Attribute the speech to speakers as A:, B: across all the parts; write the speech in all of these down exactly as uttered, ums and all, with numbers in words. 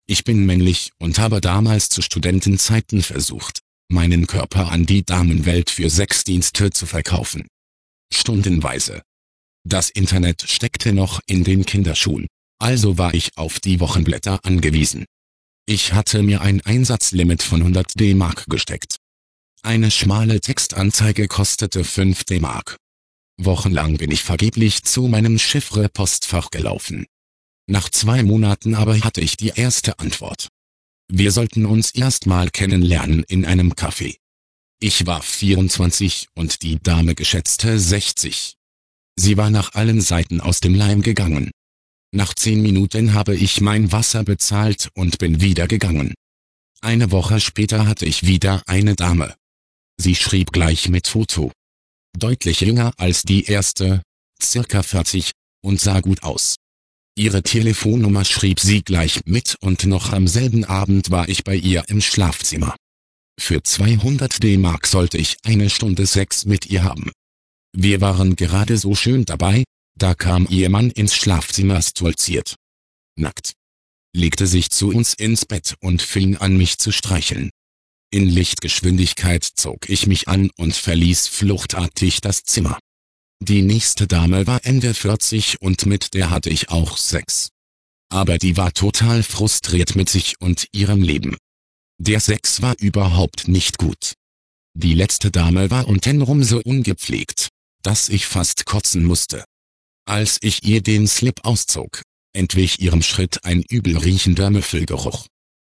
A: Ich bin männlich und habe damals zu Studentenzeiten versucht, meinen Körper an die Damenwelt für Sexdienste zu verkaufen. Stundenweise. Das Internet steckte noch in den Kinderschuhen, also war ich auf die Wochenblätter angewiesen. Ich hatte mir ein Einsatzlimit von hundert D-Mark gesteckt. Eine schmale Textanzeige kostete fünf D-Mark. Wochenlang bin ich vergeblich zu meinem Chiffre-Postfach gelaufen. Nach zwei Monaten aber hatte ich die erste Antwort. Wir sollten uns erstmal kennenlernen in einem Café. Ich war vierundzwanzig und die Dame geschätzte sechzig. Sie war nach allen Seiten aus dem Leim gegangen. Nach zehn Minuten habe ich mein Wasser bezahlt und bin wieder gegangen. Eine Woche später hatte ich wieder eine Dame. Sie schrieb gleich mit Foto. Deutlich jünger als die erste, circa vierzig, und sah gut aus. Ihre Telefonnummer schrieb sie gleich mit und noch am selben Abend war ich bei ihr im Schlafzimmer. Für zweihundert D-Mark sollte ich eine Stunde Sex mit ihr haben. Wir waren gerade so schön dabei, da kam ihr Mann ins Schlafzimmer stolziert. Nackt. Legte sich zu uns ins Bett und fing an mich zu streicheln. In Lichtgeschwindigkeit zog ich mich an und verließ fluchtartig das Zimmer. Die nächste Dame war Ende vierzig und mit der hatte ich auch Sex. Aber die war total frustriert mit sich und ihrem Leben. Der Sex war überhaupt nicht gut. Die letzte Dame war untenrum so ungepflegt, dass ich fast kotzen musste. Als ich ihr den Slip auszog, entwich ihrem Schritt ein übel riechender Müffelgeruch.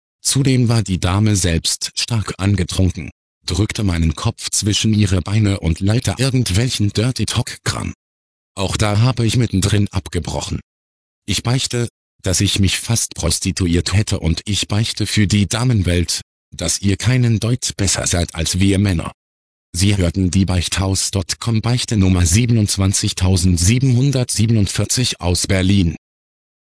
A: Zudem war die Dame selbst stark angetrunken, drückte meinen Kopf zwischen ihre Beine und lallte irgendwelchen Dirty Talk-Kram. Auch da habe ich mittendrin abgebrochen. Ich beichte, dass ich mich fast prostituiert hätte und ich beichte für die Damenwelt, dass ihr keinen Deut besser seid als wir Männer. Sie hörten die Beichthaus Punkt com Beichte Nummer siebenundzwanzigtausendsiebenhundertsiebenundvierzig aus Berlin.